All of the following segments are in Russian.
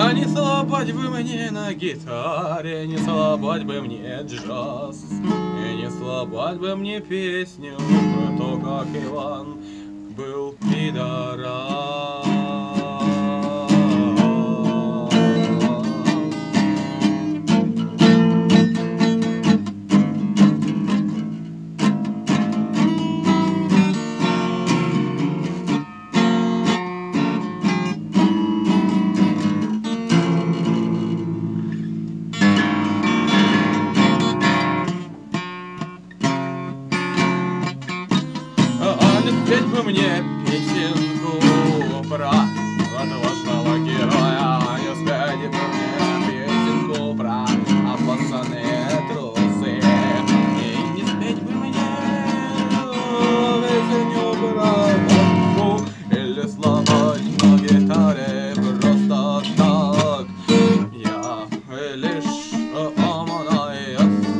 А не слопать бы мне на гитаре, не слопать бы мне джаз, и не слопать бы мне песню про то, как Иван был пидорас. Спеть бы мне песенку про отважного героя, не спеть бы мне песенку про опасные трусы, и не спеть бы мне песню про водку или сломать на гитаре просто так. Я лишь оманаю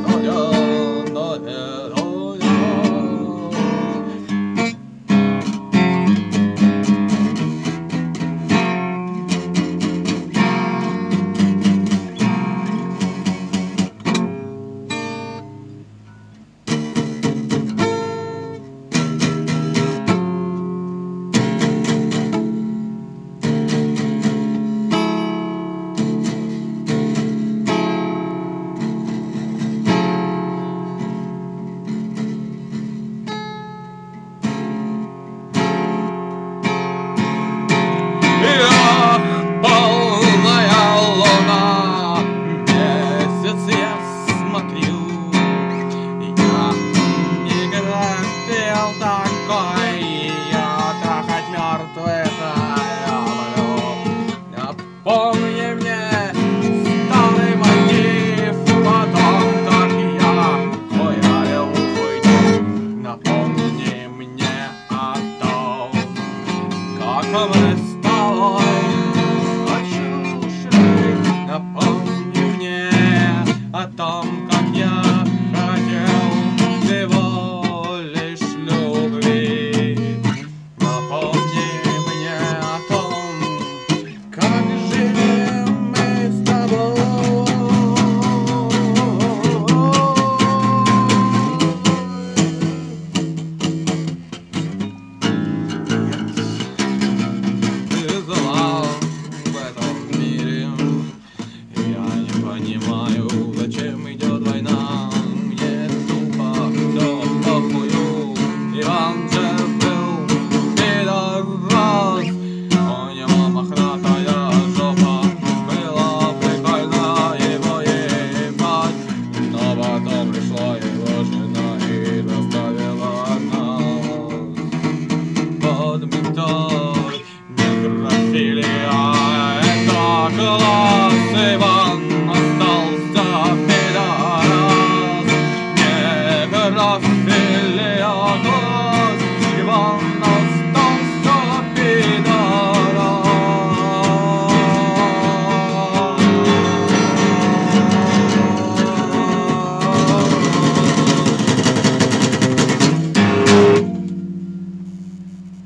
Помни мне старый мотив, потом так я хуярил уйду. Напомни мне о том, как мы с тобой очнулись. Напомни мне о том, как я хотел всего лишь любви. Напомни мне о том, как живем мы с тобой. Ты зла в этом мире, я не понимаю, зачем идет война. Мне тупо все похую. Иван же был пидорас, у него мохнатая жопа, было прикольно его ебать, но потом пришла его жена и заставила нас под ментом.